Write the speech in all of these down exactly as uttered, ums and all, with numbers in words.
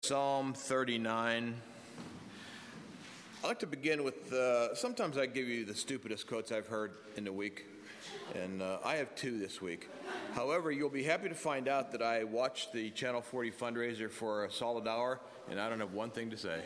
Psalm thirty-nine. I'd like to begin with, uh, sometimes I give you the stupidest quotes I've heard in the week, and uh, I have two this week. However, you'll be happy to find out that I watched the Channel forty fundraiser for a solid hour, and I don't have one thing to say.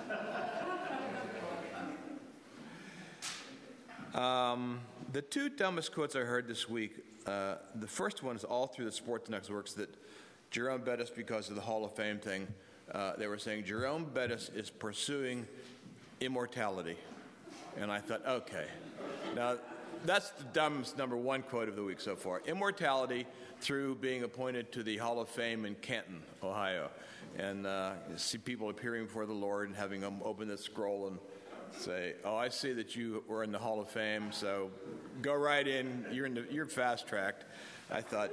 Um, the two dumbest quotes I heard this week, uh, the first one is all through the Sports Networks that Jerome Bettis, because of the Hall of Fame thing, uh, they were saying Jerome Bettis is pursuing immortality. And I thought, okay. Now, that's the dumbest number one quote of the week so far. Immortality through being appointed to the Hall of Fame in Canton, Ohio. And uh, you see people appearing before the Lord and having them open the scroll and say, oh, I see that you were in the Hall of Fame, so go right in. You're, in the, you're fast-tracked. I thought,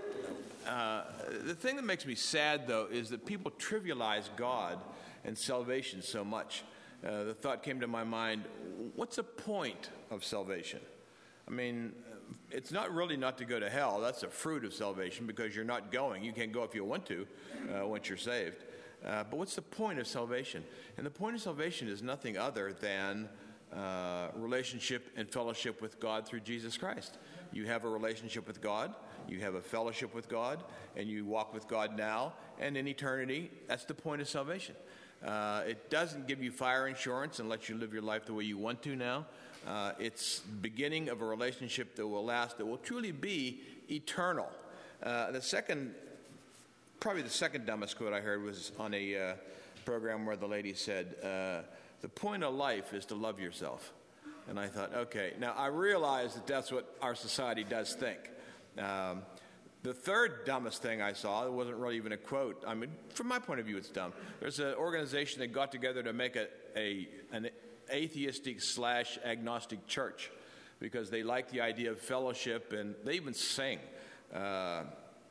uh, the thing that makes me sad, though, is that people trivialize God and salvation so much. Uh, the thought came to my mind, what's the point of salvation? I mean, it's not really not to go to hell. That's a fruit of salvation because you're not going. You can't go if you want to uh, once you're saved. Uh, but what's the point of salvation? And the point of salvation is nothing other than uh, relationship and fellowship with God through Jesus Christ. You have a relationship with God, you have a fellowship with God, and you walk with God now and in eternity. That's the point of salvation. Uh, it doesn't give you fire insurance and let you live your life the way you want to now. Uh, it's the beginning of a relationship that will last, that will truly be eternal. Uh, the second, probably the second dumbest quote I heard was on a uh, program where the lady said, uh, the point of life is to love yourself. And I thought, okay, now I realize that that's what our society does think. Um, the third dumbest thing I saw, it wasn't really even a quote. I mean, from my point of view, it's dumb. There's an organization that got together to make a, a an atheistic slash agnostic church because they like the idea of fellowship, and they even sing. Uh,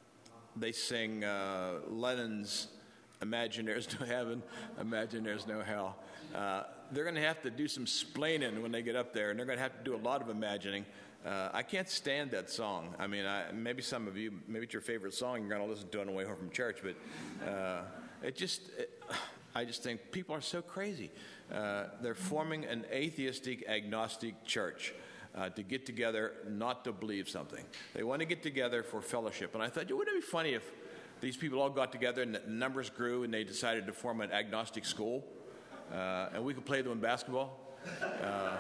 they sing uh, Lennon's Imagine There's No Heaven, Imagine There's No Hell. Uh, they're going to have to do some splaining when they get up there, and they're going to have to do a lot of imagining. Uh, I can't stand that song. I mean, I, maybe some of you, maybe it's your favorite song, you're going to listen to it on the way home from church, but uh, it just, it, I just think people are so crazy. Uh, they're forming an atheistic, agnostic church uh, to get together, not to believe something. They want to get together for fellowship. And I thought, wouldn't it be funny if these people all got together and the numbers grew and they decided to form an agnostic school, uh, and we could play them in basketball? Uh,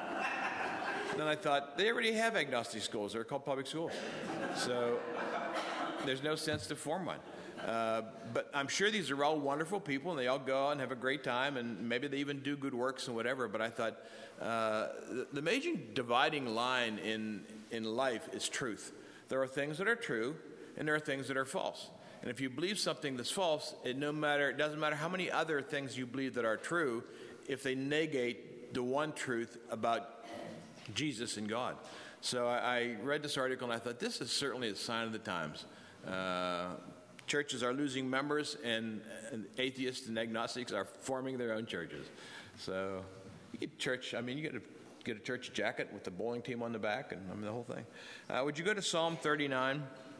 then I thought, they already have agnostic schools. They're called public schools. So there's no sense to form one. Uh, but I'm sure these are all wonderful people, and they all go out and have a great time, and maybe they even do good works and whatever. But I thought uh, the, the major dividing line in, in life is truth. There are things that are true, and there are things that are false. And if you believe something that's false, it no matter it doesn't matter how many other things you believe that are true, if they negate the one truth about Jesus and God. So I, I read this article and I thought, this is certainly a sign of the times. Uh, churches are losing members, and, and atheists and agnostics are forming their own churches. So you get church, I mean, you get a, get a church jacket with the bowling team on the back, and I mean, the whole thing. Uh, would you go to Psalm thirty-nine?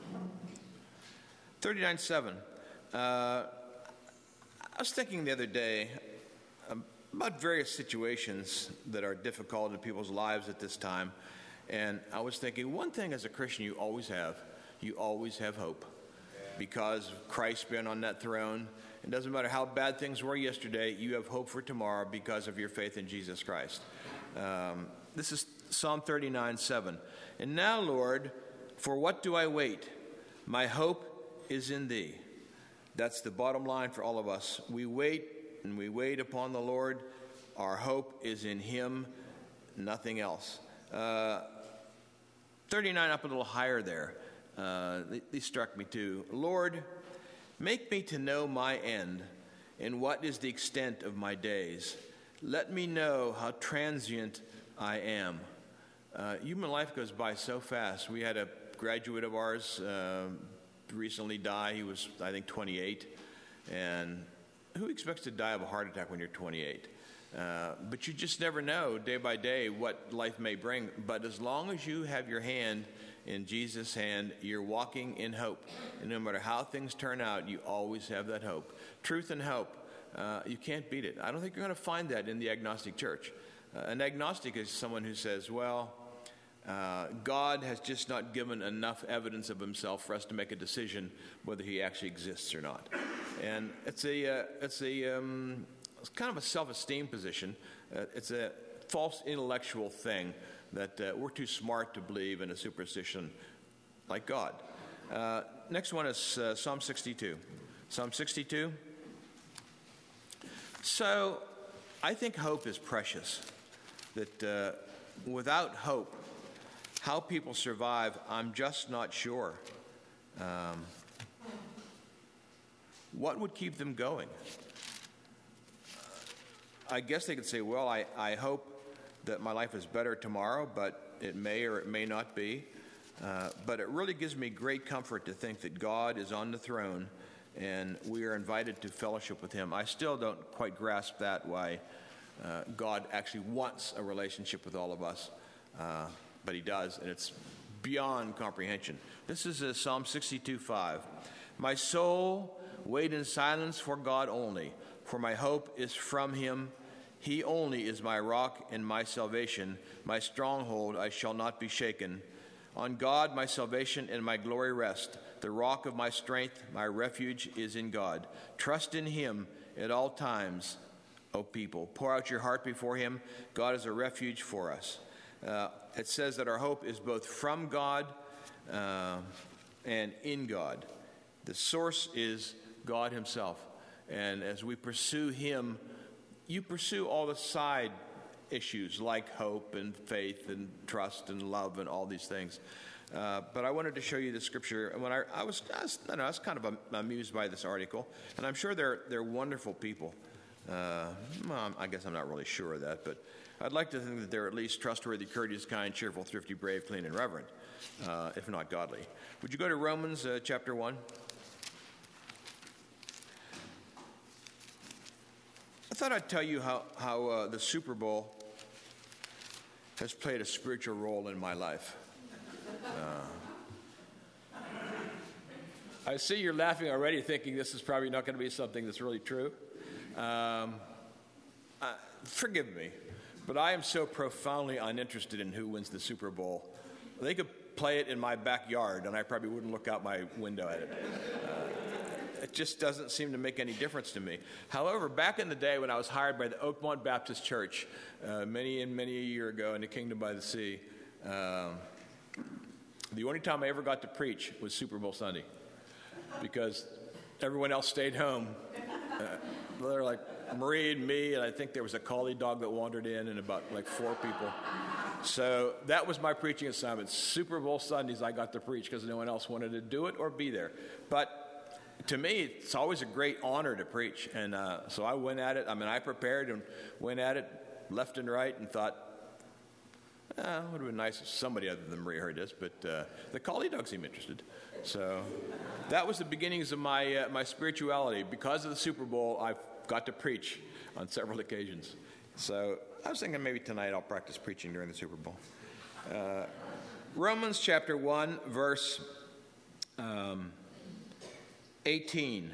thirty-nine seven. Uh, I was thinking the other day um, about various situations that are difficult in people's lives at this time. And I was thinking, one thing as a Christian you always have, you always have hope. Because of Christ being on that throne, it doesn't matter how bad things were yesterday, you have hope for tomorrow because of your faith in Jesus Christ. Um, this is Psalm thirty-nine seven. And now, Lord, for what do I wait? My hope is in thee. That's the bottom line for all of us. We wait and we wait upon the Lord. Our hope is in him, nothing else. Uh, thirty-nine up a little higher there. Uh, these struck me too. Lord, make me to know my end and what is the extent of my days. Let me know how transient I am. Uh, human life goes by so fast. We had a graduate of ours uh, recently die. He was, I think, twenty-eight. And who expects to die of a heart attack when you're twenty-eight? Uh, but you just never know day by day what life may bring. But as long as you have your hand in Jesus' hand, you're walking in hope. And no matter how things turn out, you always have that hope. Truth and hope. uh, you can't beat it. I don't think you're going to find that in the agnostic church. Uh, an agnostic is someone who says, well, uh, God has just not given enough evidence of himself for us to make a decision whether he actually exists or not. And it's a, uh, it's a um, it's kind of a self-esteem position. Uh, it's a false intellectual thing that uh, we're too smart to believe in a superstition like God. Uh, next one is uh, Psalm sixty-two. Psalm sixty-two. So I think hope is precious. That uh, without hope, how people survive, I'm just not sure. Um, what would keep them going? I guess they could say, well, I, I hope that my life is better tomorrow, but it may or it may not be. Uh, but it really gives me great comfort to think that God is on the throne and we are invited to fellowship with him. I still don't quite grasp that, why uh, God actually wants a relationship with all of us. Uh, but he does, and it's beyond comprehension. This is uh, Psalm sixty-two five. My soul, wait in silence for God only, for my hope is from him. He only is my rock and my salvation, my stronghold, I shall not be shaken. On God my salvation and my glory rest. The rock of my strength, my refuge is in God. Trust in him at all times, O people. Pour out your heart before him. God is a refuge for us. Uh, it says that our hope is both from God uh, and in God. The source is God himself. And as we pursue him, you pursue all the side issues like hope and faith and trust and love and all these things. Uh, but I wanted to show you the scripture. And when I, I was, I was, I don't know, I was kind of amused by this article, and I'm sure they're they're wonderful people. Uh, well, I guess I'm not really sure of that, but I'd like to think that they're at least trustworthy, courteous, kind, cheerful, thrifty, brave, clean, and reverent, uh, if not godly. Would you go to Romans uh, chapter one? I thought I'd tell you how, how uh, the Super Bowl has played a spiritual role in my life. Uh, I see you're laughing already, thinking this is probably not going to be something that's really true. Um, uh, forgive me, but I am so profoundly uninterested in who wins the Super Bowl. They could play it in my backyard, and I probably wouldn't look out my window at it. Uh, It just doesn't seem to make any difference to me. However, back in the day when I was hired by the Oakmont Baptist Church, uh, many and many a year ago in the Kingdom by the Sea, um, the only time I ever got to preach was Super Bowl Sunday, because everyone else stayed home. Uh, they're like Marie and me, and I think there was a collie dog that wandered in, and about like four people. So that was my preaching assignment. Super Bowl Sundays I got to preach because no one else wanted to do it or be there. But to me, it's always a great honor to preach. And uh, so I went at it. I mean, I prepared and went at it left and right and thought, oh, it would have been nice if somebody other than Maria heard this. But uh, the collie dog seemed interested. So that was the beginnings of my, uh, my spirituality. Because of the Super Bowl, I've got to preach on several occasions. So I was thinking maybe tonight I'll practice preaching during the Super Bowl. Uh, Romans chapter one, verse Um, eighteen.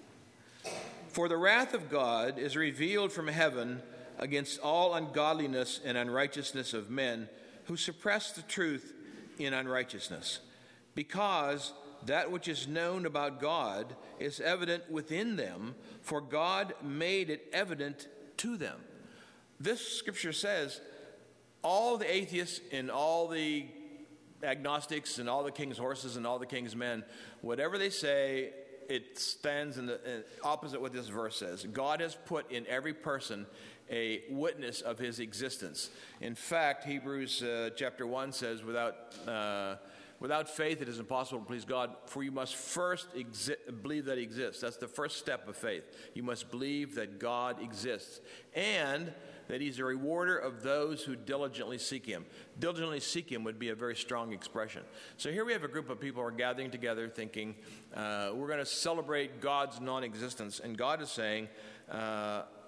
For the wrath of God is revealed from heaven against all ungodliness and unrighteousness of men who suppress the truth in unrighteousness, because that which is known about God is evident within them, for God made it evident to them. This scripture says all the atheists and all the agnostics and all the king's horses and all the king's men, whatever they say, it stands in the in opposite what this verse says. God has put in every person a witness of his existence. In fact, Hebrews uh, chapter one says, without uh, without faith it is impossible to please God, for you must first exi- believe that he exists. That's the first step of faith. You must believe that God exists, and that he's a rewarder of those who diligently seek him. Diligently seek him would be a very strong expression. So here we have a group of people who are gathering together thinking, uh, we're going to celebrate God's non-existence. And God is saying, uh,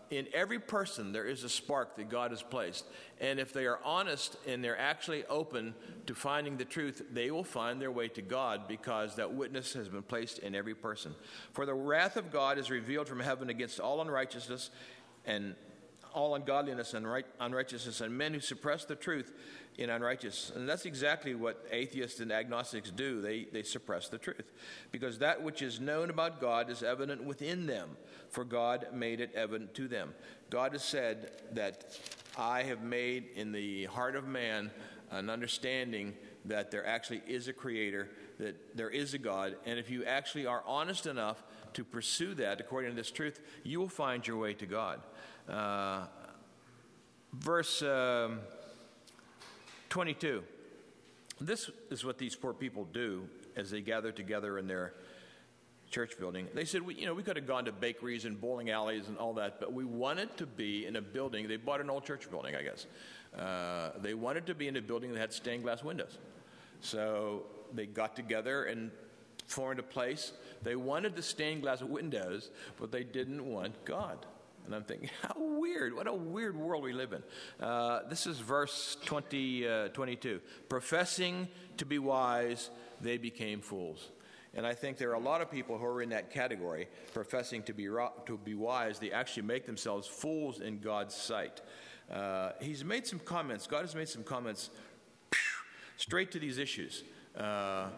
in every person there is a spark that God has placed. And if they are honest and they're actually open to finding the truth, they will find their way to God, because that witness has been placed in every person. For the wrath of God is revealed from heaven against all unrighteousness and all ungodliness and right, unrighteousness, and men who suppress the truth in unrighteousness. And that's exactly what atheists and agnostics do. They, they suppress the truth, because that which is known about God is evident within them, for God made it evident to them. God has said that I have made in the heart of man an understanding that there actually is a creator, that there is a God, and if you actually are honest enough to pursue that according to this truth, you will find your way to God. Uh, verse um, twenty-two. This is what these poor people do as they gather together in their church building. They said, we, you know, we could have gone to bakeries and bowling alleys and all that, but we wanted to be in a building. They bought an old church building, I guess. Uh, they wanted to be in a building that had stained glass windows. So they got together and formed a place. They wanted the stained glass windows, but they didn't want God. And I'm thinking, how weird. What a weird world we live in. Uh, this is verse twenty, uh, twenty-two. Professing to be wise, they became fools. And I think there are a lot of people who are in that category, professing to be ro- to be wise. They actually make themselves fools in God's sight. Uh, he's made some comments. God has made some comments straight to these issues. Uh,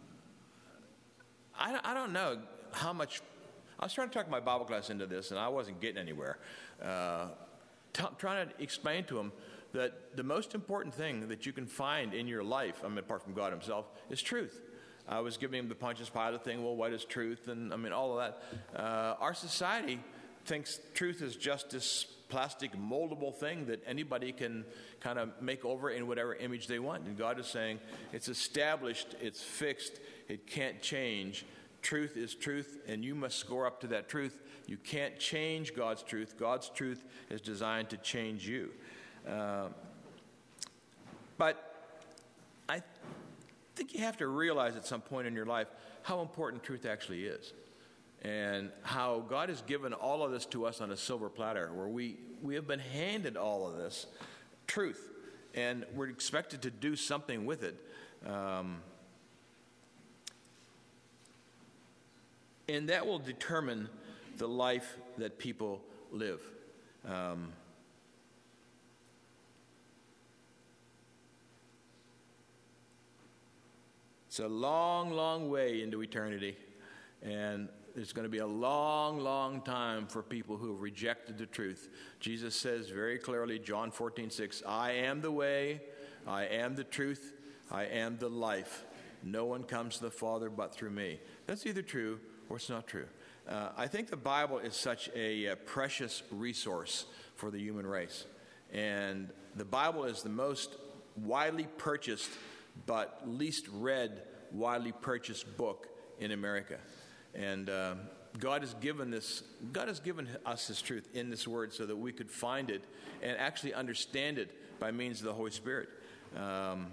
I, I don't know how much... I was trying to talk my Bible class into this, and I wasn't getting anywhere. Uh, t- trying to explain to them that the most important thing that you can find in your life, I mean, apart from God himself, is truth. I was giving him the Pontius Pilate thing, well, what is truth? And, I mean, all of that. Uh, our society thinks truth is just this plastic, moldable thing that anybody can kind of make over in whatever image they want. And God is saying it's established, it's fixed, it can't change. Truth is truth, and you must score up to that truth. You can't change God's truth. God's truth is designed to change you. Uh, but I think you have to realize at some point in your life how important truth actually is, and how God has given all of this to us on a silver platter, where we, we have been handed all of this truth, and we're expected to do something with it. Um, And that will determine the life that people live. Um, it's a long, long way into eternity. And it's going to be a long, long time for people who have rejected the truth. Jesus says very clearly, John fourteen six, I am the way, I am the truth, I am the life. No one comes to the Father but through me. That's either true or it's not true. Uh, I think the Bible is such a, a precious resource for the human race. And the Bible is the most widely purchased but least read, widely purchased book in America. And uh, God has given this, God has given us His truth in this Word so that we could find it and actually understand it by means of the Holy Spirit. Um,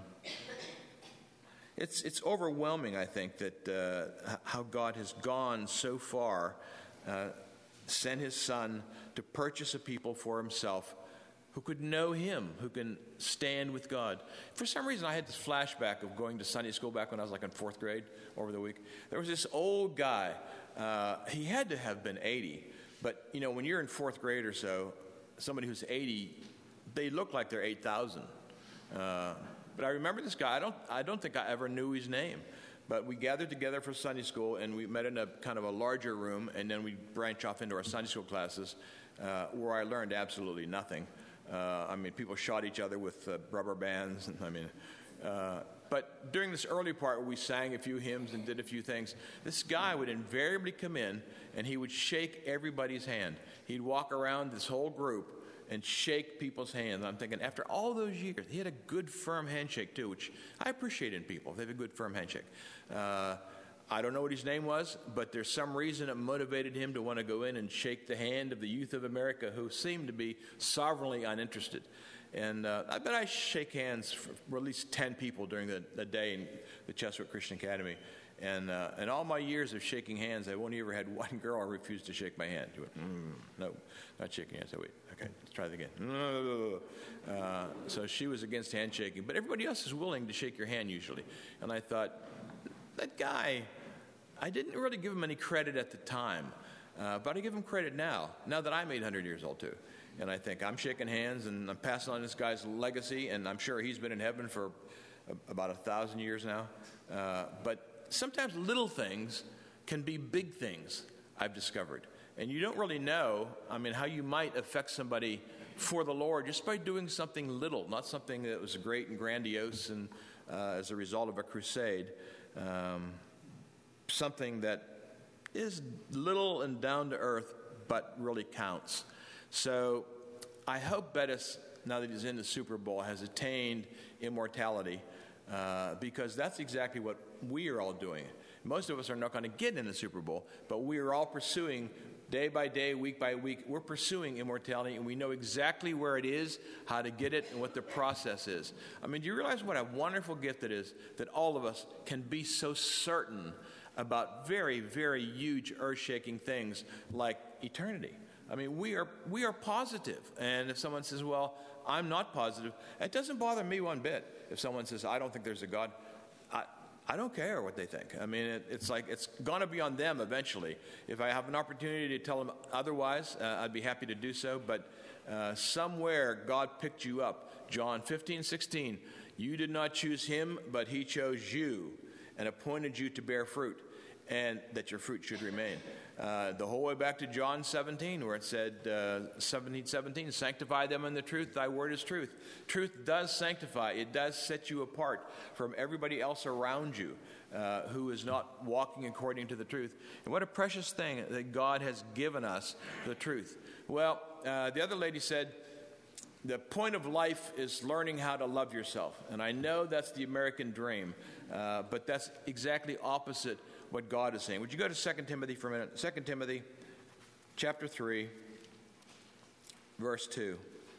It's it's overwhelming, I think, that uh, how God has gone so far, uh, sent His Son to purchase a people for Himself who could know Him, who can stand with God. For some reason, I had this flashback of going to Sunday school back when I was like in fourth grade over the week. There was this old guy. Uh, he had to have been eighty. But, you know, when you're in fourth grade or so, somebody who's eighty, they look like they're eight thousand. Uh But I remember this guy. I don't I don't think I ever knew his name. But we gathered together for Sunday school, and we met in a kind of a larger room, and then we branch off into our Sunday school classes, uh, where I learned absolutely nothing. Uh, I mean, people shot each other with uh, rubber bands. And, I mean, uh, but during this early part, we sang a few hymns and did a few things. This guy would invariably come in, and he would shake everybody's hand. He'd walk around this whole group and shake people's hands. I'm thinking, after all those years, he had a good, firm handshake, too, which I appreciate in people. They have a good, firm handshake. Uh, I don't know what his name was, but there's some reason it motivated him to want to go in and shake the hand of the youth of America, who seemed to be sovereignly uninterested. And uh, I bet I shake hands for at least ten people during the, the day in the Chesapeake Christian Academy. And uh, in all my years of shaking hands, I've only ever had one girl refuse to shake my hand. She went, mm, no, not shaking hands. I said, wait, okay, let's try that again. Uh, so she was against handshaking. But everybody else is willing to shake your hand usually. And I thought, that guy, I didn't really give him any credit at the time. Uh, but I give him credit now, now that I'm eight hundred years old too. And I think I'm shaking hands and I'm passing on this guy's legacy. And I'm sure he's been in heaven for about a thousand years now. Uh, but sometimes little things can be big things, I've discovered. And you don't really know, I mean, how you might affect somebody for the Lord just by doing something little, not something that was great and grandiose and uh, as a result of a crusade. Um, something that is little and down to earth, but really counts. So I hope Bettis, now that he's in the Super Bowl, has attained immortality. Uh, because that's exactly what we are all doing. Most of us are not going to get in the Super Bowl, but we are all pursuing day by day, week by week. We're pursuing immortality, and we know exactly where it is, how to get it, and what the process is. I mean, do you realize what a wonderful gift it is that all of us can be so certain about very, very huge, earth-shaking things like eternity? I mean, we are we are positive. And if someone says, well, I'm not positive, it doesn't bother me one bit. If someone says, I don't think there's a God, I, I don't care what they think. I mean, it, it's like it's going to be on them eventually. If I have an opportunity to tell them otherwise, uh, I'd be happy to do so. But uh, somewhere God picked you up. John fifteen, sixteen, you did not choose him, but he chose you and appointed you to bear fruit, and that your fruit should remain. Uh, the whole way back to John seventeen, where it said, uh, seventeen, seventeen, sanctify them in the truth, thy word is truth. Truth does sanctify. It does set you apart from everybody else around you uh, who is not walking according to the truth. And what a precious thing that God has given us, the truth. Well, uh, the other lady said, the point of life is learning how to love yourself. And I know that's the American dream, uh, but that's exactly opposite what God is saying. Would you go to Second Timothy for a minute? Second Timothy chapter three, verse two.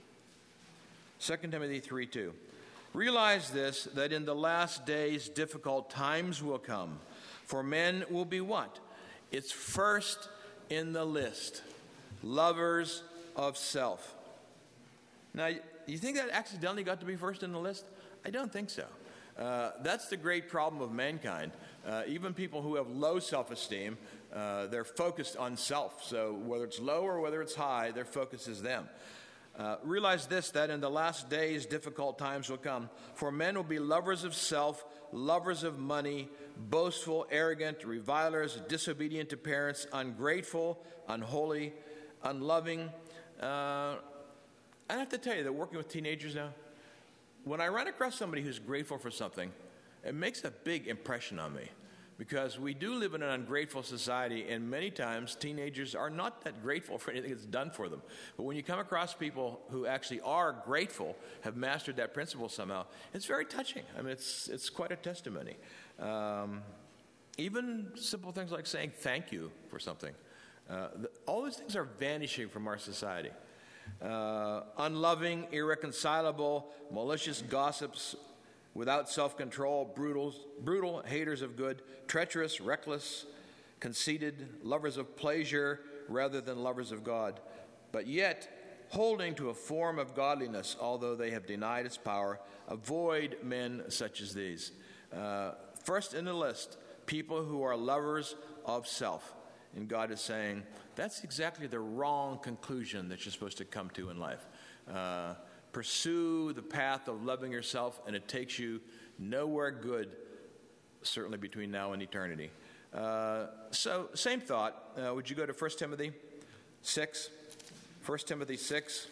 Second Timothy three, two. Realize this, that in the last days difficult times will come. For men will be what? It's first in the list. Lovers of self. Now, you think that accidentally got to be first in the list? I don't think so. Uh, that's the great problem of mankind. Uh, even people who have low self-esteem, uh, they're focused on self. So whether it's low or whether it's high, their focus is them. Uh, realize this, that in the last days difficult times will come. For men will be lovers of self, lovers of money, boastful, arrogant, revilers, disobedient to parents, ungrateful, unholy, unloving. Uh, I have to tell you that working with teenagers now, when I run across somebody who's grateful for something, it makes a big impression on me, because we do live in an ungrateful society, and many times teenagers are not that grateful for anything that's done for them. But when you come across people who actually are grateful, have mastered that principle somehow, it's very touching. I mean, it's it's quite a testimony. Um, even simple things like saying thank you for something. Uh, the, all these things are vanishing from our society. Uh, unloving, irreconcilable, malicious gossips, without self-control, brutal, brutal, haters of good, treacherous, reckless, conceited, lovers of pleasure rather than lovers of God, but yet holding to a form of godliness, although they have denied its power. Avoid men such as these. Uh, first in the list, people who are lovers of self. And God is saying, that's exactly the wrong conclusion that you're supposed to come to in life. Uh, pursue the path of loving yourself, and it takes you nowhere good, certainly between now and eternity. Uh, so, same thought. Uh, would you go to First Timothy six? First Timothy six.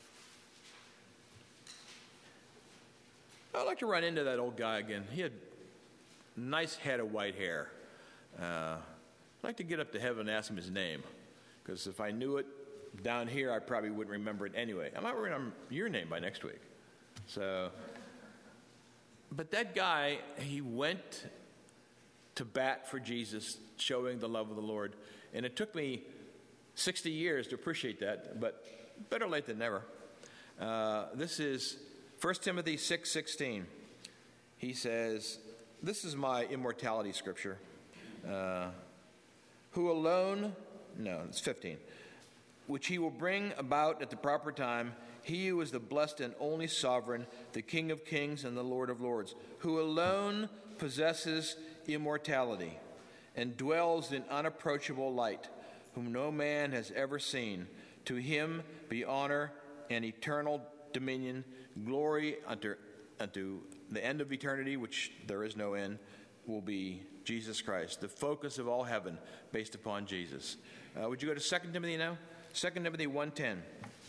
I'd like to run into that old guy again. He had a nice head of white hair. Uh, I'd like to get up to heaven and ask him his name, because if I knew it down here, I probably wouldn't remember it anyway. I might remember your name by next week. So, but that guy, he went to bat for Jesus, showing the love of the Lord. And it took me sixty years to appreciate that, but better late than never. Uh, this is First Timothy six sixteen. He says, this is my immortality scripture. Uh, who alone, no, it's fifteen, which he will bring about at the proper time, he who is the blessed and only sovereign, the King of kings and the Lord of lords, who alone possesses immortality and dwells in unapproachable light, whom no man has ever seen. To him be honor and eternal dominion, glory unto, unto the end of eternity, which there is no end, will be Jesus Christ, the focus of all heaven based upon Jesus. Uh, would you go to Second Timothy now? Second Timothy one ten.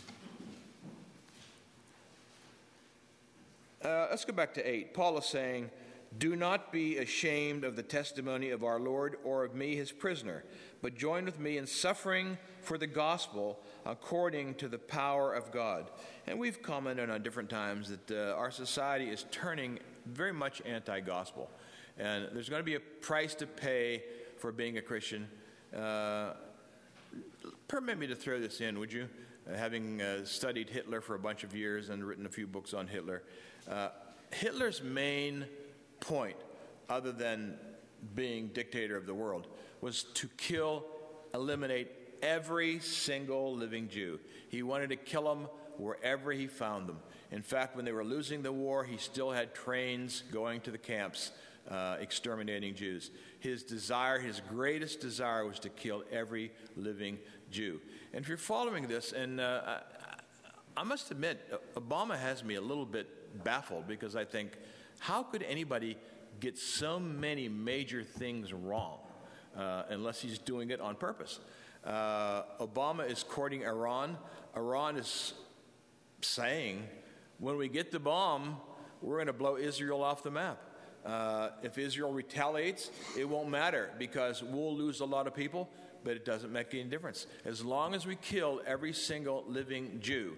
Uh, let's go back to eight. Paul is saying, do not be ashamed of the testimony of our Lord or of me, his prisoner, but join with me in suffering for the gospel according to the power of God. And we've commented on different times that uh, our society is turning very much anti-gospel. And there's going to be a price to pay for being a Christian. Uh, permit me to throw this in, would you? Uh, having uh, studied Hitler for a bunch of years and written a few books on Hitler. Uh, Hitler's main point, other than being dictator of the world, was to kill, eliminate every single living Jew. He wanted to kill them wherever he found them. In fact, when they were losing the war, he still had trains going to the camps, uh, exterminating Jews. His desire, his greatest desire, was to kill every living Jew. And if you're following this, and uh, I, I must admit, Obama has me a little bit baffled, because I think, how could anybody get so many major things wrong uh, unless he's doing it on purpose? Uh, Obama is courting Iran. Iran is saying, when we get the bomb, we're going to blow Israel off the map. Uh, if Israel retaliates, it won't matter, because we'll lose a lot of people, but it doesn't make any difference. As long as we kill every single living Jew.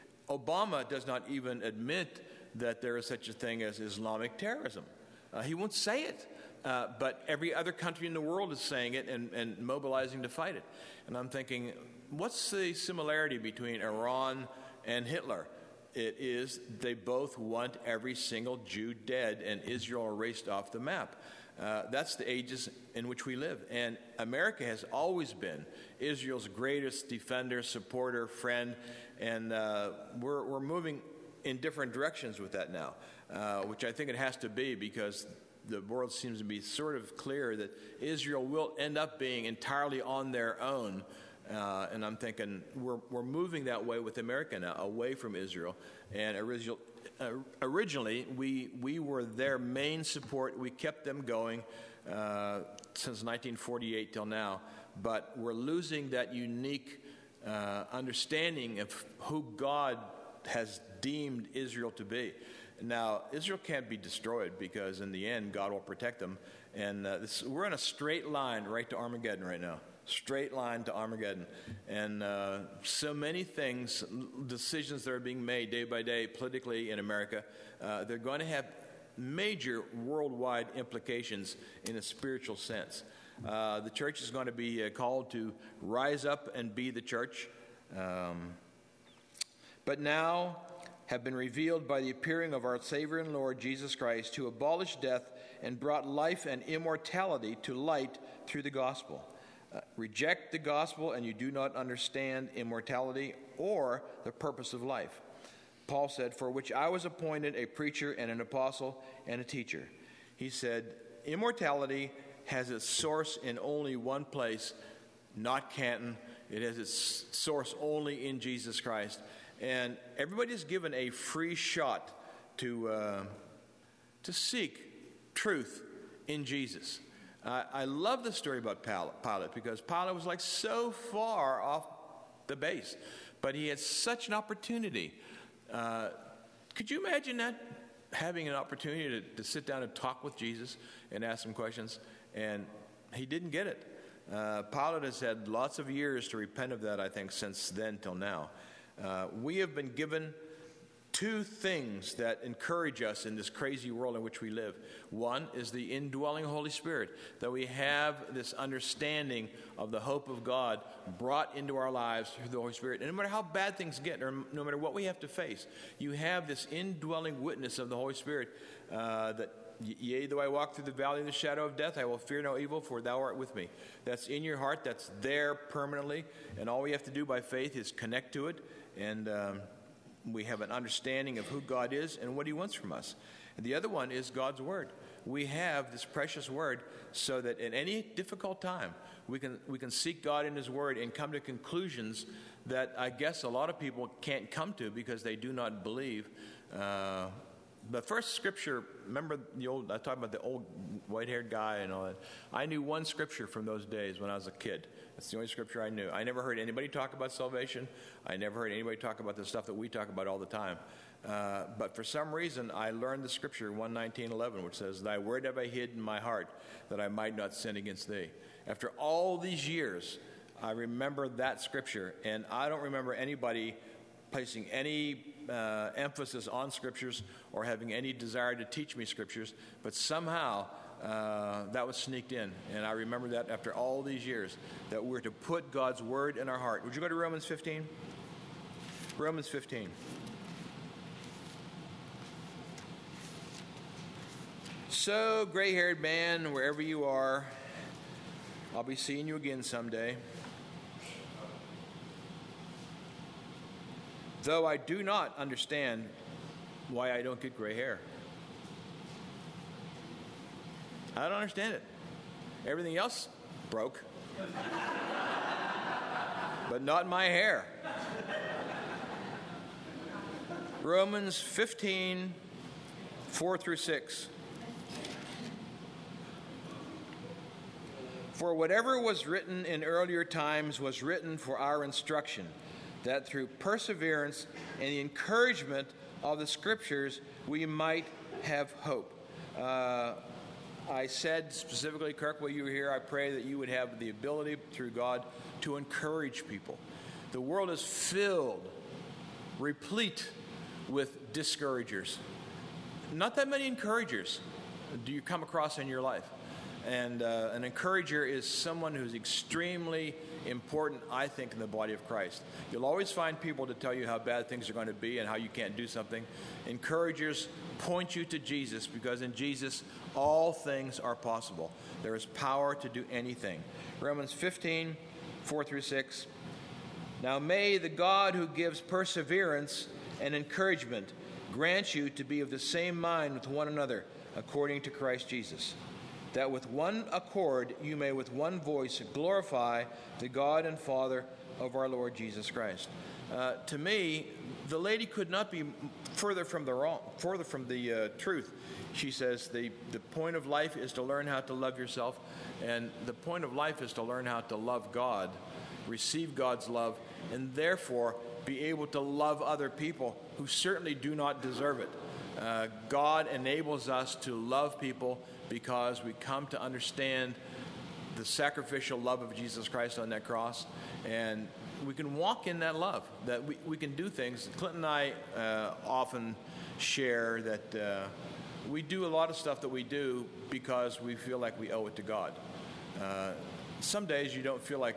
Obama does not even admit that there is such a thing as Islamic terrorism. Uh, he won't say it, uh, but every other country in the world is saying it and, and mobilizing to fight it. And I'm thinking, what's the similarity between Iran and Hitler? It is they both want every single Jew dead and Israel erased off the map. Uh, that's the ages in which we live. And America has always been Israel's greatest defender, supporter, friend, and uh, we're, we're moving in different directions with that now, uh, which I think it has to be, because the world seems to be sort of clear that Israel will end up being entirely on their own. Uh, and I'm thinking we're, we're moving that way with America now, away from Israel. And original, uh, originally, we, we were their main support. We kept them going uh, since nineteen forty-eight till now. But we're losing that unique uh, understanding of who God has deemed Israel to be. Now, Israel can't be destroyed, because in the end, God will protect them. And uh, this, we're on a straight line right to Armageddon right now. Straight line to Armageddon. And uh, so many things, decisions that are being made day by day politically in America, uh, they're going to have major worldwide implications in a spiritual sense. Uh, the church is going to be uh, called to rise up and be the church. Um, but now have been revealed by the appearing of our Savior and Lord Jesus Christ, who abolished death and brought life and immortality to light through the gospel. Uh, reject the gospel and you do not understand immortality or the purpose of life. Paul said, for which I was appointed a preacher and an apostle and a teacher. He said, immortality has its source in only one place, not Canton. It has its source only in Jesus Christ. And everybody's given a free shot to, uh, to seek truth in Jesus. Uh, I love the story about Pilate, because Pilate was like so far off the base, but he had such an opportunity. Uh, could you imagine that? Having an opportunity to, to sit down and talk with Jesus and ask him questions, and he didn't get it. Uh, Pilate has had lots of years to repent of that, I think, since then till now. Uh, we have been given two things that encourage us in this crazy world in which we live. One is the indwelling Holy Spirit, that we have this understanding of the hope of God brought into our lives through the Holy Spirit. And no matter how bad things get, or no matter what we have to face, you have this indwelling witness of the Holy Spirit uh, that yea, though I walk through the valley of the shadow of death, I will fear no evil, for thou art with me. That's in your heart. That's there permanently. And all we have to do by faith is connect to it. And um, we have an understanding of who God is and what he wants from us. And the other one is God's word. We have this precious word so that in any difficult time, we can we can seek God in his word and come to conclusions that I guess a lot of people can't come to because they do not believe. Uh, the first scripture, remember the old, I talked about the old white-haired guy and all that. I knew one scripture from those days when I was a kid. That's the only scripture I knew. I never heard anybody talk about salvation. I never heard anybody talk about the stuff that we talk about all the time. Uh, but for some reason, I learned the scripture, one nineteen eleven, which says, thy word have I hid in my heart, that I might not sin against thee. After all these years, I remember that scripture, and I don't remember anybody placing any uh, emphasis on scriptures or having any desire to teach me scriptures, but somehow uh, that was sneaked in. And I remember that after all these years, that we're to put God's word in our heart. Would you go to Romans fifteen? Romans fifteen. So, gray-haired man, wherever you are, I'll be seeing you again someday. Though I do not understand why I don't get gray hair. I don't understand it. Everything else broke. But not my hair. Romans fifteen, four through six. For whatever was written in earlier times was written for our instruction, that through perseverance and the encouragement of the Scriptures we might have hope. Uh, I said specifically, Kirk, while you were here, I pray that you would have the ability through God to encourage people. The world is filled, replete with discouragers. Not that many encouragers do you come across in your life. And uh, an encourager is someone who's extremely important, I think, in the body of Christ. You'll always find people to tell you how bad things are going to be and how you can't do something. Encouragers point you to Jesus, because in Jesus, all things are possible. There is power to do anything. Romans fifteen, four through six. Now may the God who gives perseverance and encouragement grant you to be of the same mind with one another, according to Christ Jesus, that with one accord you may with one voice glorify the God and Father of our Lord Jesus Christ. Uh, to me, the lady could not be further from the wrong, further from the uh, truth. She says the, the point of life is to learn how to love yourself, and the point of life is to learn how to love God, receive God's love, and therefore be able to love other people who certainly do not deserve it. Uh, God enables us to love people because we come to understand the sacrificial love of Jesus Christ on that cross, and we can walk in that love, that we, we can do things. Clint and I uh, often share that uh, we do a lot of stuff that we do because we feel like we owe it to God. Uh, some days you don't feel like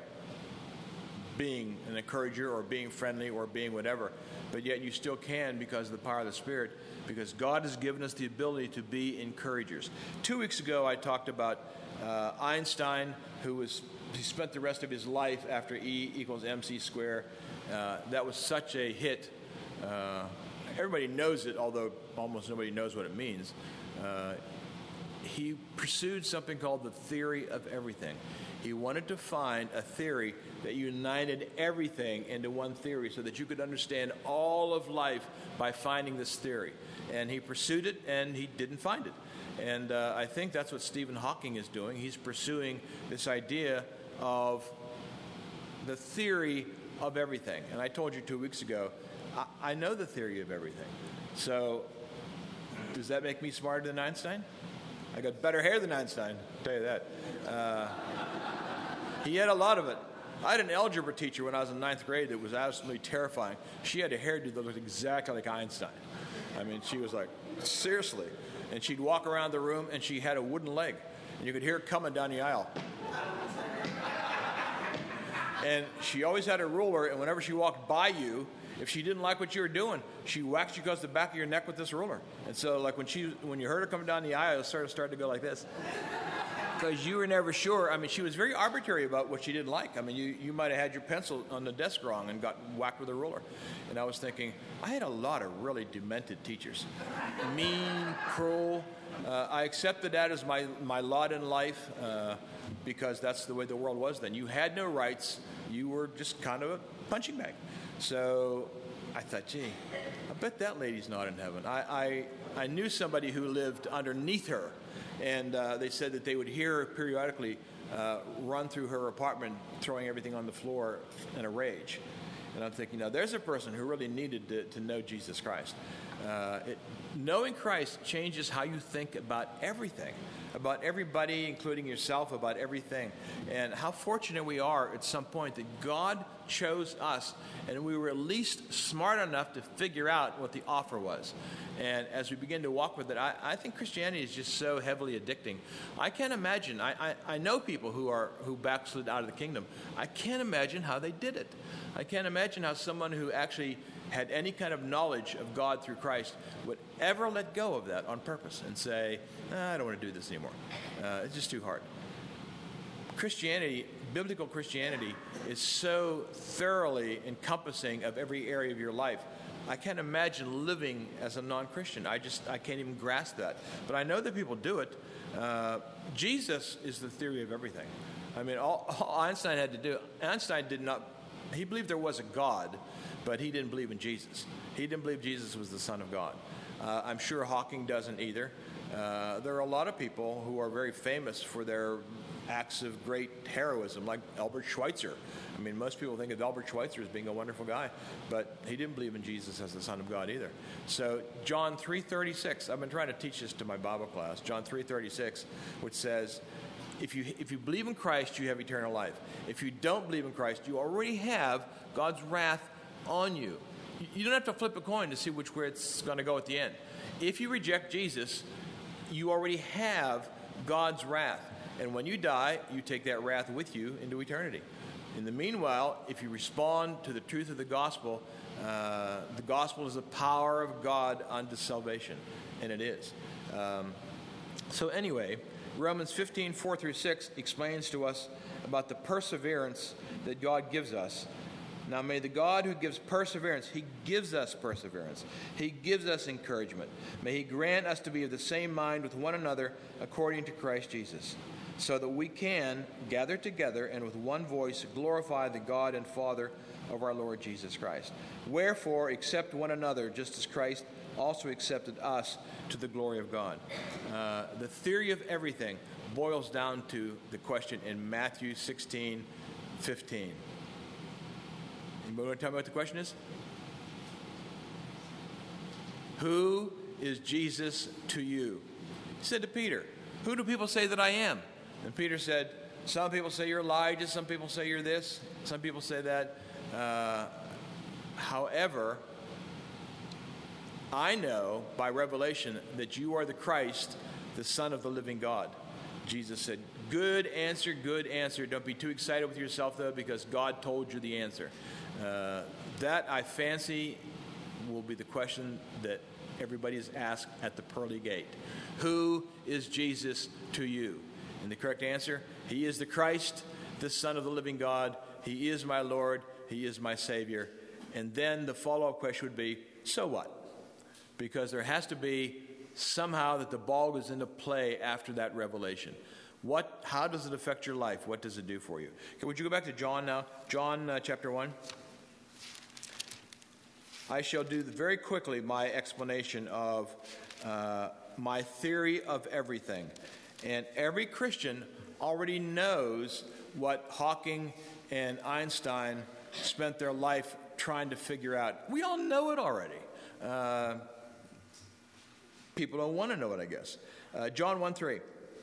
being an encourager or being friendly or being whatever, but yet you still can because of the power of the Spirit, because God has given us the ability to be encouragers. Two weeks ago I talked about uh, Einstein, who was he spent the rest of his life after E equals mc squared. Uh, that was such a hit. Uh, everybody knows it, although almost nobody knows what it means. Uh, he pursued something called the theory of everything. He wanted to find a theory that united everything into one theory so that you could understand all of life by finding this theory. And he pursued it, and he didn't find it. And uh, I think that's what Stephen Hawking is doing. He's pursuing this idea of the theory of everything. And I told you two weeks ago, I, I know the theory of everything. So does that make me smarter than Einstein? I got better hair than Einstein, I'll tell you that. Uh, he had a lot of it. I had an algebra teacher when I was in ninth grade that was absolutely terrifying. She had a hairdo that looked exactly like Einstein. I mean, she was like, seriously. And she'd walk around the room, and she had a wooden leg. And you could hear it coming down the aisle. And she always had a ruler, and whenever she walked by you, if she didn't like what you were doing, she whacked you across the back of your neck with this ruler. And so, like, when she, when you heard her coming down the aisle, it sort of started to go like this. Because you were never sure. I mean, she was very arbitrary about what she didn't like. I mean, you, you might have had your pencil on the desk wrong and got whacked with a ruler. And I was thinking, I had a lot of really demented teachers. Mean, cruel. Uh, I accepted that as my, my lot in life uh, because that's the way the world was then. You had no rights. You were just kind of a punching bag. So I thought, gee, I bet that lady's not in heaven. I, I, I knew somebody who lived underneath her, and uh, they said that they would hear her periodically uh, run through her apartment, throwing everything on the floor in a rage. And I'm thinking, now there's a person who really needed to, to know Jesus Christ. Uh, it, knowing Christ changes how you think about everything, about everybody, including yourself, about everything. And how fortunate we are at some point that God chose us, and we were at least smart enough to figure out what the offer was. And as we begin to walk with it, I, I think Christianity is just so heavily addicting. I can't imagine. I, I, I know people who are who backslid out of the kingdom. I can't imagine how they did it. I can't imagine how someone who actually had any kind of knowledge of God through Christ would ever let go of that on purpose and say, nah, I don't want to do this anymore. Uh, it's just too hard. Christianity, biblical Christianity, is so thoroughly encompassing of every area of your life. I can't imagine living as a non-Christian. I just, I can't even grasp that. But I know that people do it. Uh, Jesus is the theory of everything. I mean, all, all Einstein had to do, Einstein did not, he believed there was a God, but he didn't believe in Jesus. He didn't believe Jesus was the Son of God. Uh, I'm sure Hawking doesn't either. Uh, there are a lot of people who are very famous for their acts of great heroism, like Albert Schweitzer. I mean, most people think of Albert Schweitzer as being a wonderful guy, but he didn't believe in Jesus as the Son of God either. So John three thirty-six, I've been trying to teach this to my Bible class, John three thirty-six, which says, if you if you believe in Christ, you have eternal life. If you don't believe in Christ, you already have God's wrath on you. You don't have to flip a coin to see which way it's going to go at the end. If you reject Jesus, you already have God's wrath. And when you die, you take that wrath with you into eternity. In the meanwhile, if you respond to the truth of the gospel, uh, the gospel is the power of God unto salvation. And it is. Um, so anyway, Romans fifteen, four through six explains to us about the perseverance that God gives us. Now may the God who gives perseverance, he gives us perseverance. He gives us encouragement. May he grant us to be of the same mind with one another according to Christ Jesus, so that we can gather together and with one voice glorify the God and Father of our Lord Jesus Christ. Wherefore, accept one another, just as Christ also accepted us to the glory of God. Uh, the theory of everything boils down to the question in Matthew sixteen, fifteen. Anybody want to tell me what the question is? Who is Jesus to you? He said to Peter, who do people say that I am? And Peter said, some people say you're Elijah, some people say you're this, some people say that. Uh, however, I know by revelation that you are the Christ, the Son of the living God. Jesus said, good answer, good answer. Don't be too excited with yourself, though, because God told you the answer. Uh, that, I fancy, will be the question that everybody is asked at the pearly gate. Who is Jesus to you? And the correct answer, he is the Christ, the Son of the living God. He is my Lord. He is my Savior. And then the follow-up question would be, so what? Because there has to be somehow that the ball goes into play after that revelation. What? How does it affect your life? What does it do for you? Okay, would you go back to John now? John uh, chapter one. I shall do very quickly my explanation of uh, my theory of everything. And every Christian already knows what Hawking and Einstein spent their life trying to figure out. We all know it already. Uh, people don't want to know it, I guess. Uh, John one three.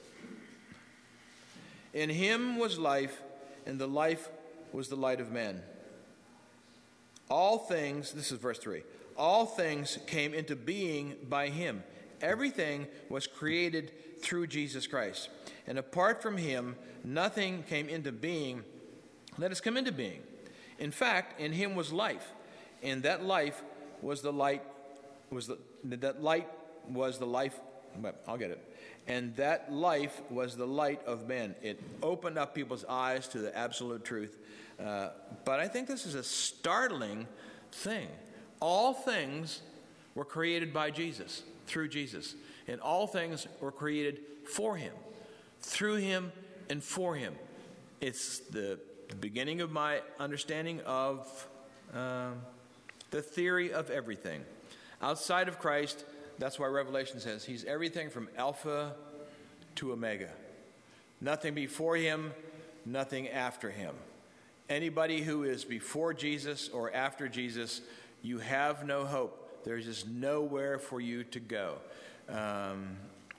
In him was life, and the life was the light of men. All things, this is verse three, all things came into being by him. Everything was created through Jesus Christ. And apart from him, nothing came into being let us come into being. In fact, in him was life, and that life was the light, was the, that light was the life, well, I'll get it. And that life was the light of men. It opened up people's eyes to the absolute truth. Uh, but I think this is a startling thing. All things were created by Jesus, through Jesus. And all things were created for him, through him and for him. It's the, the beginning of my understanding of uh, the theory of everything. Outside of Christ, that's why Revelation says he's everything from Alpha to Omega. Nothing before him, nothing after him. Anybody who is before Jesus or after Jesus, you have no hope. There's just nowhere for you to go. Um,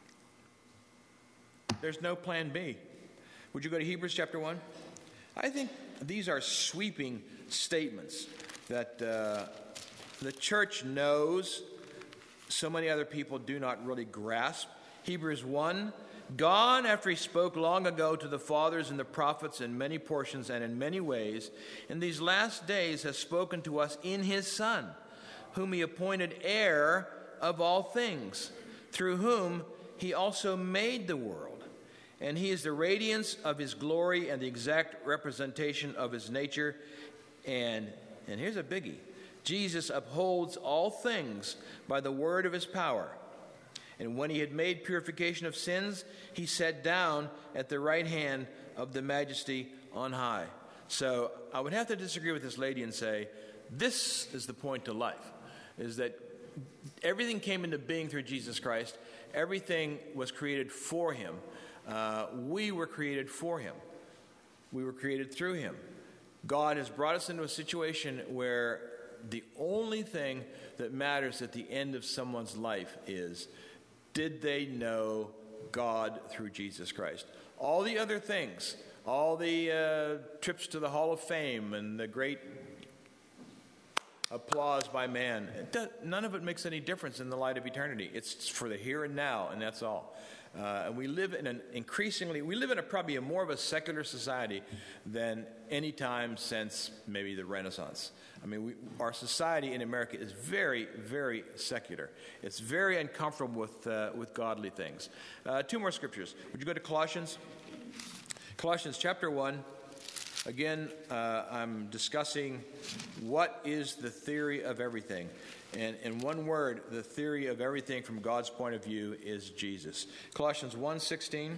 there's no plan B. Would you go to Hebrews chapter one? I think these are sweeping statements that uh, the church knows. So many other people do not really grasp. Hebrews one, God, after he spoke long ago to the fathers and the prophets in many portions and in many ways, in these last days has spoken to us in his Son, whom he appointed heir of all things, through whom he also made the world. And he is the radiance of his glory and the exact representation of his nature. And, and here's a biggie. Jesus upholds all things by the word of his power. And when he had made purification of sins, he sat down at the right hand of the Majesty on high. So I would have to disagree with this lady and say, this is the point to life, is that everything came into being through Jesus Christ. Everything was created for him. Uh, we were created for him. We were created through him. God has brought us into a situation where the only thing that matters at the end of someone's life is, did they know God through Jesus Christ? All the other things, all the uh, trips to the Hall of Fame and the great applause by man, it does, none of it makes any difference in the light of eternity. It's for the here and now, and that's all. Uh, and we live in an increasingly, we live in a probably a more of a secular society than any time since maybe the Renaissance. I mean, we, our society in America is very, very secular. It's very uncomfortable with uh, with godly things. Uh, two more scriptures. Would you go to Colossians? Colossians chapter one. Again, uh, I'm discussing what is the theory of everything. And in one word, the theory of everything from God's point of view is Jesus. Colossians one sixteen,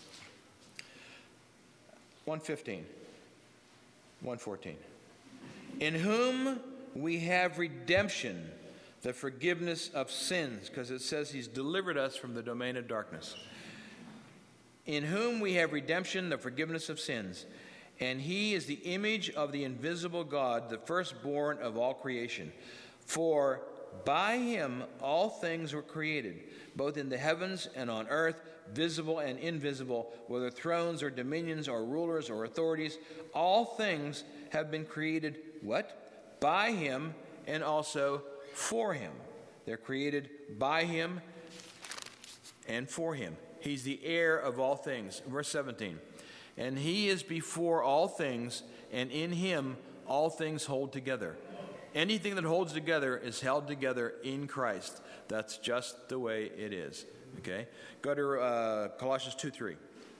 one fifteen, one fourteen. In whom we have redemption, the forgiveness of sins, because it says he's delivered us from the domain of darkness. In whom we have redemption, the forgiveness of sins. And he is the image of the invisible God, the firstborn of all creation. For by him all things were created, both in the heavens and on earth, visible and invisible, whether thrones or dominions or rulers or authorities. All things have been created, what? By him and also for him. They're created by him and for him. He's the heir of all things. Verse seventeen. And he is before all things, and in him all things hold together. Anything that holds together is held together in Christ. That's just the way it is. Okay? Go to uh, Colossians two three.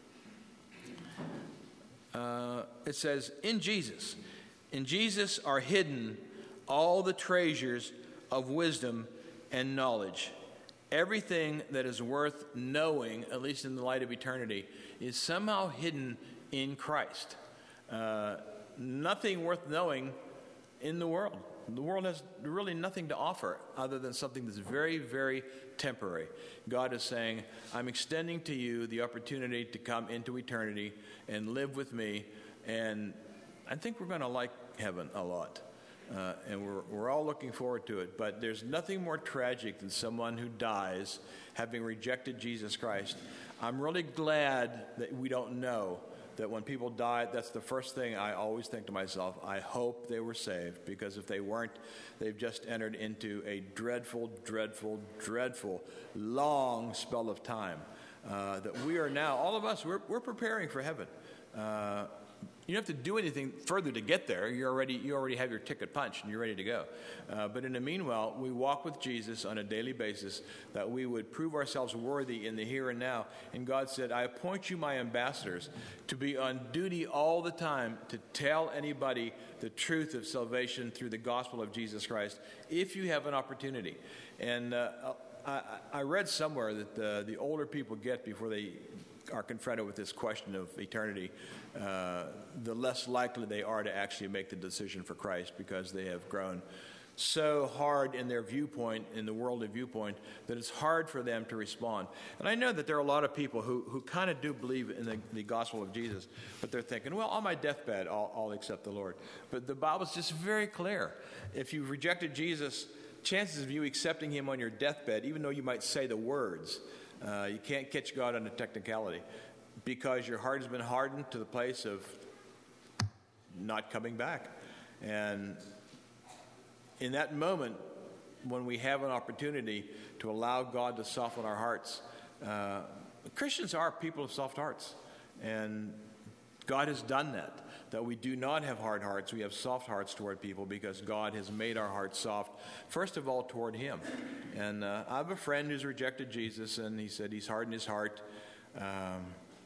Uh, it says, in Jesus. In Jesus are hidden all the treasures of wisdom and knowledge. Everything that is worth knowing, at least in the light of eternity, is somehow hidden in Christ. Uh, nothing worth knowing in the world. The world has really nothing to offer other than something that's very, very temporary. God is saying, I'm extending to you the opportunity to come into eternity and live with me. And I think we're going to like heaven a lot. Uh, and we're, we're all looking forward to it. But there's nothing more tragic than someone who dies having rejected Jesus Christ. I'm really glad that we don't know that when people die, that's the first thing I always think to myself, I hope they were saved, because if they weren't, they've just entered into a dreadful, dreadful, dreadful, long spell of time uh, that we are now, all of us, we're, we're preparing for heaven. Uh, you don't have to do anything further to get there. You already you already have your ticket punched and you're ready to go. Uh, but in the meanwhile, we walk with Jesus on a daily basis, that we would prove ourselves worthy in the here and now. And God said, I appoint you my ambassadors to be on duty all the time to tell anybody the truth of salvation through the gospel of Jesus Christ, if you have an opportunity. And uh, I, I read somewhere that the, the older people get before they are confronted with this question of eternity, uh, the less likely they are to actually make the decision for Christ, because they have grown so hard in their viewpoint, in the worldly viewpoint, that it's hard for them to respond. And I know that there are a lot of people who, who kind of do believe in the, the gospel of Jesus, but they're thinking, well, on my deathbed, I'll, I'll accept the Lord. But the Bible's just very clear. If you've rejected Jesus, chances of you accepting him on your deathbed, even though you might say the words, uh, you can't catch God on a technicality, because your heart has been hardened to the place of not coming back. And in that moment, when we have an opportunity to allow God to soften our hearts, uh, Christians are people of soft hearts. And God has done that, that we do not have hard hearts. We have soft hearts toward people, because God has made our hearts soft, first of all, toward him. And uh, I have a friend who's rejected Jesus, and he said he's hardened his heart. Um,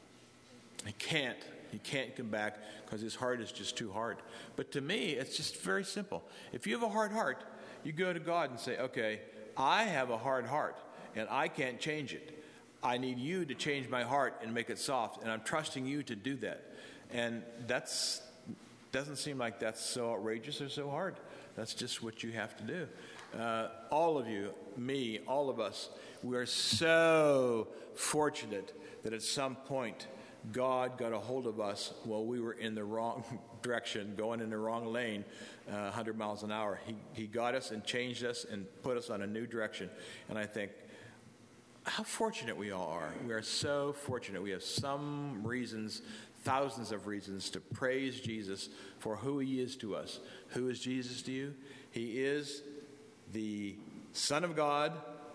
he can't. He can't come back because his heart is just too hard. But to me, it's just very simple. If you have a hard heart, you go to God and say, okay, I have a hard heart, and I can't change it. I need you to change my heart and make it soft, and I'm trusting you to do that. And that's doesn't seem like that's so outrageous or so hard. That's just what you have to do. Uh, all of you, me, all of us, we are so fortunate that at some point God got a hold of us while we were in the wrong direction, going in the wrong lane, uh, one hundred miles an hour. He, he got us and changed us and put us on a new direction. And I think, how fortunate we all are. We are so fortunate. We have some reasons, thousands of reasons, to praise Jesus for who he is to us. Who is Jesus to you? He is the Son of God,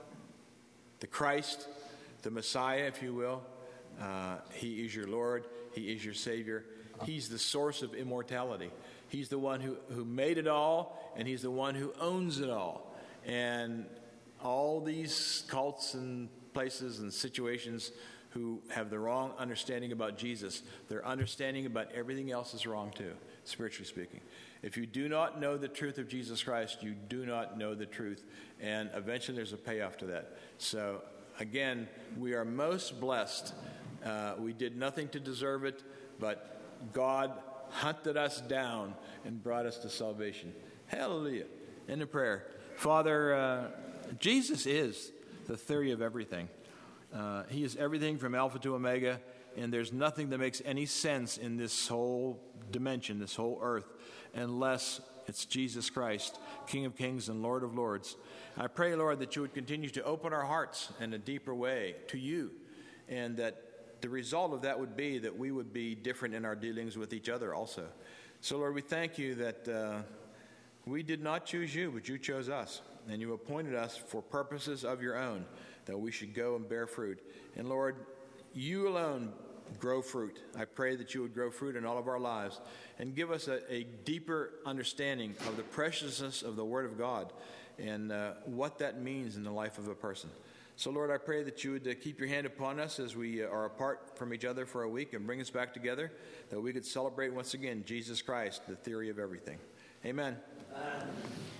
the Christ, the Messiah, if you will. Uh, he is your Lord. He is your Savior. He's the source of immortality. He's the one who, who made it all, and he's the one who owns it all. And all these cults and places and situations who have the wrong understanding about Jesus, their understanding about everything else is wrong too, spiritually speaking. If you do not know the truth of Jesus Christ, you do not know the truth. And eventually there's a payoff to that. So again, we are most blessed. Uh, we did nothing to deserve it, but God hunted us down and brought us to salvation. Hallelujah. End of prayer. Father, uh, Jesus is the theory of everything. Uh, he is everything from Alpha to Omega, and there's nothing that makes any sense in this whole dimension, this whole earth, unless it's Jesus Christ, King of Kings and Lord of Lords. I pray, Lord, that you would continue to open our hearts in a deeper way to you, and that the result of that would be that we would be different in our dealings with each other also. So, Lord, we thank you that uh, we did not choose you, but you chose us, and you appointed us for purposes of your own, that we should go and bear fruit. And, Lord, you alone grow fruit. I pray that you would grow fruit in all of our lives and give us a, a deeper understanding of the preciousness of the Word of God and uh, what that means in the life of a person. So, Lord, I pray that you would uh, keep your hand upon us as we uh, are apart from each other for a week and bring us back together, that we could celebrate once again Jesus Christ, the theory of everything. Amen. Amen.